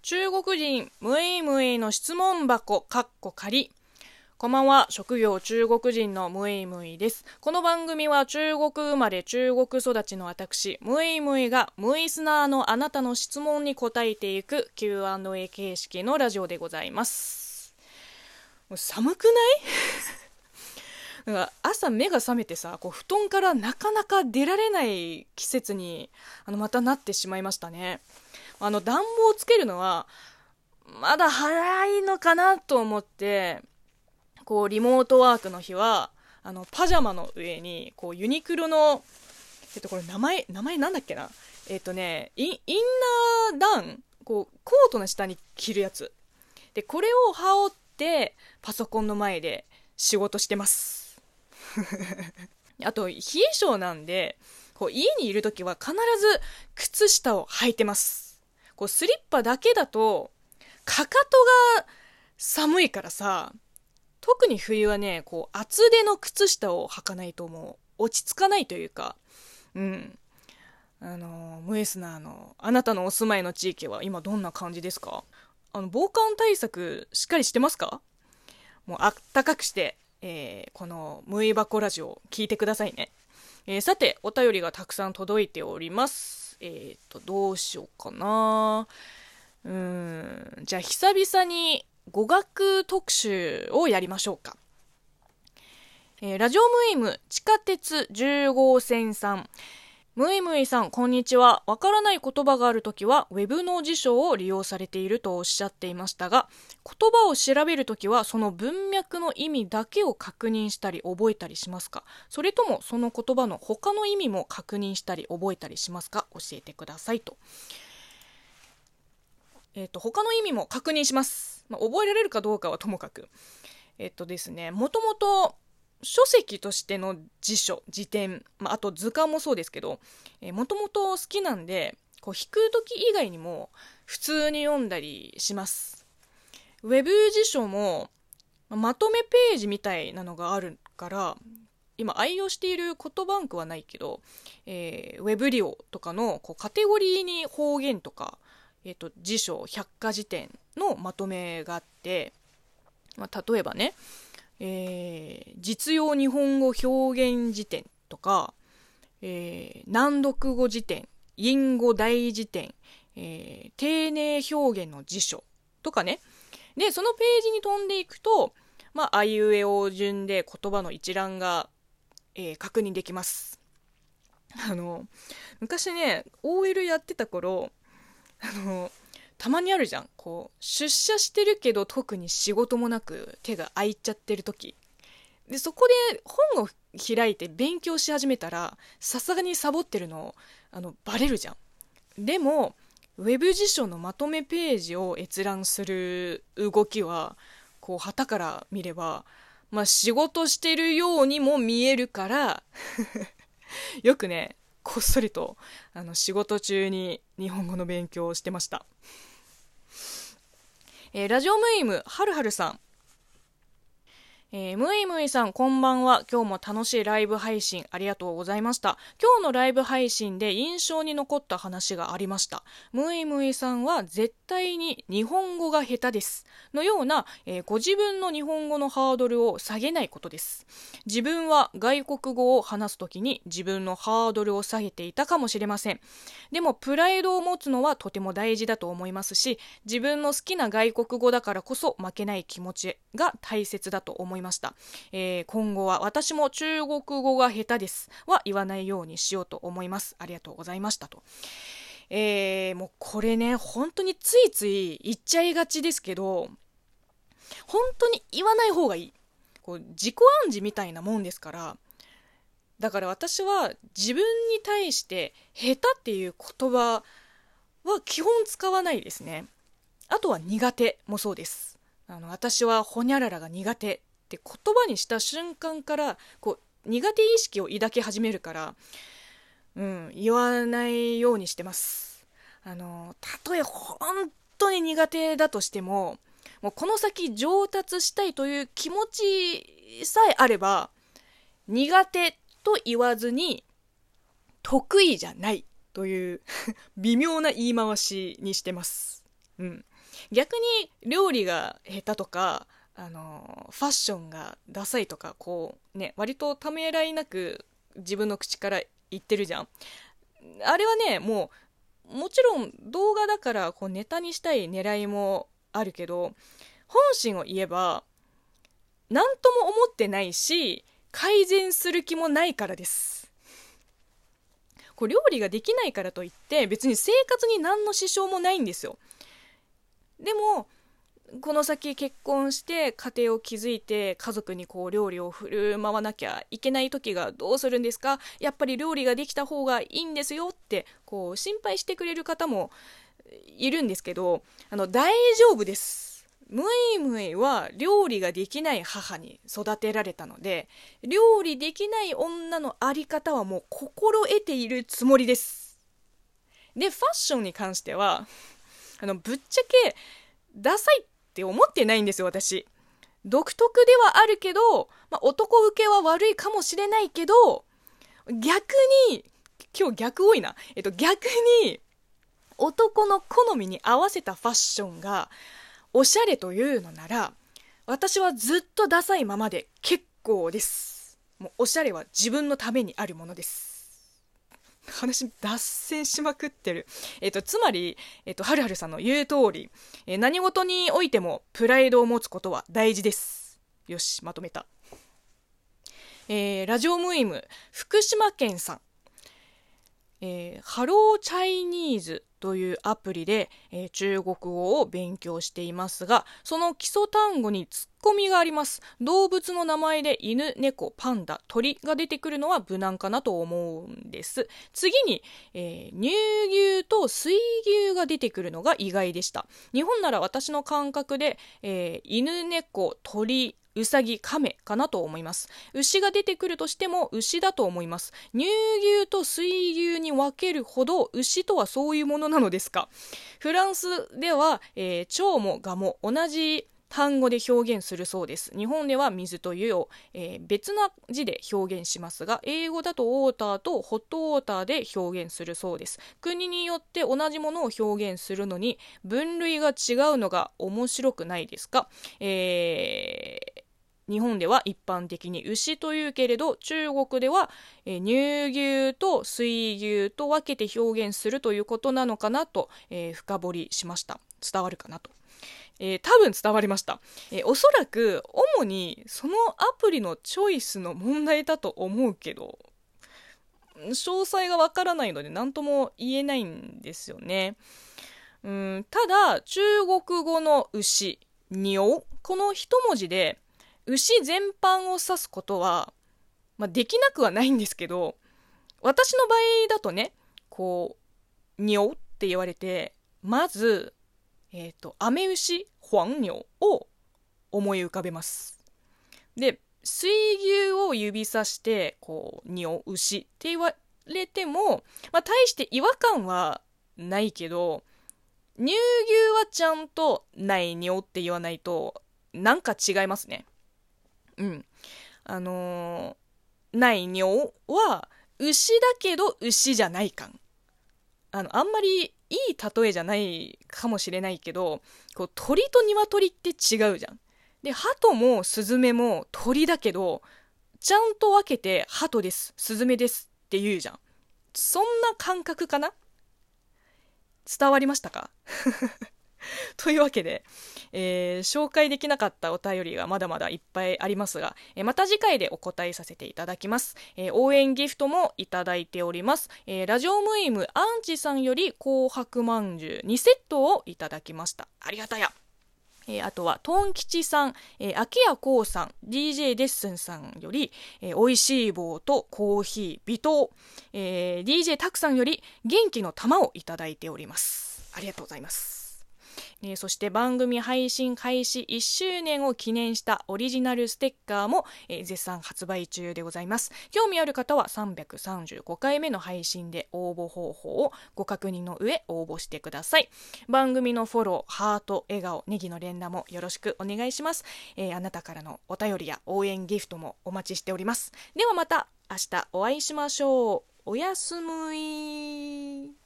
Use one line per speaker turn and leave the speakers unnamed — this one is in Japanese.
中国人ムイムイの質問箱仮。こんばんは、職業中国人のムイムイです。この番組は中国生まれ中国育ちの私ムイムイがムイスナーのあなたの質問に答えていく Q&A 形式のラジオでございます。もう寒くないなんか朝目が覚めてさ、布団からなかなか出られない季節にまたなってしまいましたね。暖房をつけるのはまだ早いのかなと思って、リモートワークの日はパジャマの上にユニクロのこれ名前なんだっけな、インナーダウン、コートの下に着るやつで、これを羽織ってパソコンの前で仕事してますあと冷え性なんで家にいるときは必ず靴下を履いてます。スリッパだけだとかかとが寒いからさ、特に冬はね、厚手の靴下を履かないともう落ち着かないというか、ムエスナーのあなたのお住まいの地域は今どんな感じですか？防寒対策しっかりしてますか？もうあったかくして、このムイバコラジオ聞いてくださいね。さて、お便りがたくさん届いております。どうしようかな。じゃあ久々に語学特集をやりましょうか。ラジオムイム地下鉄10号線さん、ムイムイさんこんにちは。わからない言葉があるときはウェブの辞書を利用されているとおっしゃっていましたが、言葉を調べるときはその文脈の意味だけを確認したり覚えたりしますか？それともその言葉の他の意味も確認したり覚えたりしますか？教えてくださいと。他の意味も確認します。覚えられるかどうかはともかく。ですね、もともと書籍としての辞書、辞典、あと図鑑もそうですけど、もともと好きなんで、弾くとき以外にも普通に読んだりします。ウェブ辞書もまとめページみたいなのがあるから、今愛用している言葉バンクはないけど、ウェブリオとかのカテゴリーに方言とか、辞書百科事典のまとめがあって、例えばね、実用日本語表現辞典とか、難読語辞典、隠語大辞典、丁寧表現の辞書とかね。でそのページに飛んでいくと、あいうえお順で言葉の一覧が、確認できます。昔ね OL やってた頃、たまにあるじゃん、出社してるけど特に仕事もなく手が空いちゃってる時で、そこで本を開いて勉強し始めたらさすがにサボってるのバレるじゃん。でもウェブ辞書のまとめページを閲覧する動きは傍から見れば、仕事してるようにも見えるからよくね、こっそりと仕事中に日本語の勉強をしてました。ラジオムイムはるはるさん、ムイムイさんこんばんは。今日も楽しいライブ配信ありがとうございました。今日のライブ配信で印象に残った話がありました。ムイムイさんは絶対に日本語が下手ですのような、ご自分の日本語のハードルを下げないことです。自分は外国語を話すときに自分のハードルを下げていたかもしれません。でもプライドを持つのはとても大事だと思いますし、自分の好きな外国語だからこそ負けない気持ちが大切だと思いました。今後は私も中国語が下手ですは言わないようにしようと思います。ありがとうございましたと。もうこれね、本当についつい言っちゃいがちですけど、本当に言わない方がいい。自己暗示みたいなもんですから。だから私は自分に対して下手っていう言葉は基本使わないですね。あとは苦手もそうです。私はホニャララが苦手って言葉にした瞬間から苦手意識を抱き始めるから、言わないようにしてます。たとえ本当に苦手だとしても、もうこの先上達したいという気持ちさえあれば、苦手と言わずに得意じゃないという微妙な言い回しにしてます。 逆に料理が下手とかファッションがダサいとかこうね、割とためらいなく自分の口から言ってるじゃん。あれはね、もちろん動画だからこうネタにしたい狙いもあるけど、本心を言えば何とも思ってないし改善する気もないからです。こう料理ができないからといって別に生活に何の支障もないんですよ。でもこの先結婚して家庭を築いて家族にこう料理を振る舞わなきゃいけない時がどうするんですか、やっぱり料理ができた方がいいんですよってこう心配してくれる方もいるんですけど、大丈夫です。ムイムイは料理ができない母に育てられたので、料理できない女のあり方はもう心得ているつもりです。で、ファッションに関してはぶっちゃけダサいって思ってないんですよ、私。独特ではあるけど、男受けは悪いかもしれないけど、逆に今日逆多いな、逆に男の好みに合わせたファッションがおしゃれというのなら、私はずっとダサいままで結構です。もうおしゃれは自分のためにあるものです。話脱線しまくってる。つまり、はるはるさんの言う通り、何事においてもプライドを持つことは大事です。よし、まとめた。ラジオムイム福島県さん、ハローチャイニーズというアプリで、中国語を勉強していますが、その基礎単語にツッコミがあります。動物の名前で犬、猫、パンダ、鳥が出てくるのは無難かなと思うんです。次に、乳牛と水牛が出てくるのが意外でした。日本なら私の感覚で、犬、猫、鳥、うさぎ、亀かなと思います。牛が出てくるとしても牛だと思います。乳牛と水牛に分けるほど牛とはそういうものなのですか。フランスでは、蝶も蛾も同じ単語で表現するそうです。日本では水と湯を、別な字で表現しますが、英語だとウォーターとホットウォーターで表現するそうです。国によって同じものを表現するのに分類が違うのが面白くないですか。日本では一般的に牛というけれど、中国では、乳牛と水牛と分けて表現するということなのかなと、深掘りしました。伝わるかなと。多分伝わりました。おそらく主にそのアプリのチョイスの問題だと思うけど、詳細がわからないので何とも言えないんですよね。ただ中国語の牛、ニオ、この一文字で牛全般を指すことは、できなくはないんですけど、私の場合だとね、こうニオって言われて、まずアメ牛、黄牛を思い浮かべます。で、水牛を指さしてこうニオ、牛って言われても、大して違和感はないけど、乳牛はちゃんとないニオって言わないとなんか違いますね。ないニオは牛だけど牛じゃない感。あんまりいい例えじゃないかもしれないけど、こう鳥と鶏って違うじゃん。で、鳩もスズメも鳥だけど、ちゃんと分けて鳩です、スズメですって言うじゃん。そんな感覚かな？伝わりましたか？というわけで、紹介できなかったお便りがまだまだいっぱいありますが、また次回でお答えさせていただきます。応援ギフトもいただいております。ラジオムイムアンチさんより紅白まんじゅう2セットをいただきました。ありがたや。あとはトン吉さん、秋谷こうさん、DJ デッスンさんより、おいしい棒とコーヒー微糖、DJ タクさんより元気の玉をいただいております。ありがとうございます。そして番組配信開始1周年を記念したオリジナルステッカーも、絶賛発売中でございます。興味ある方は335回目の配信で応募方法をご確認の上応募してください。番組のフォロー、ハート、笑顔、ネギの連打もよろしくお願いします。あなたからのお便りや応援ギフトもお待ちしております。ではまた明日お会いしましょう。おやすみ。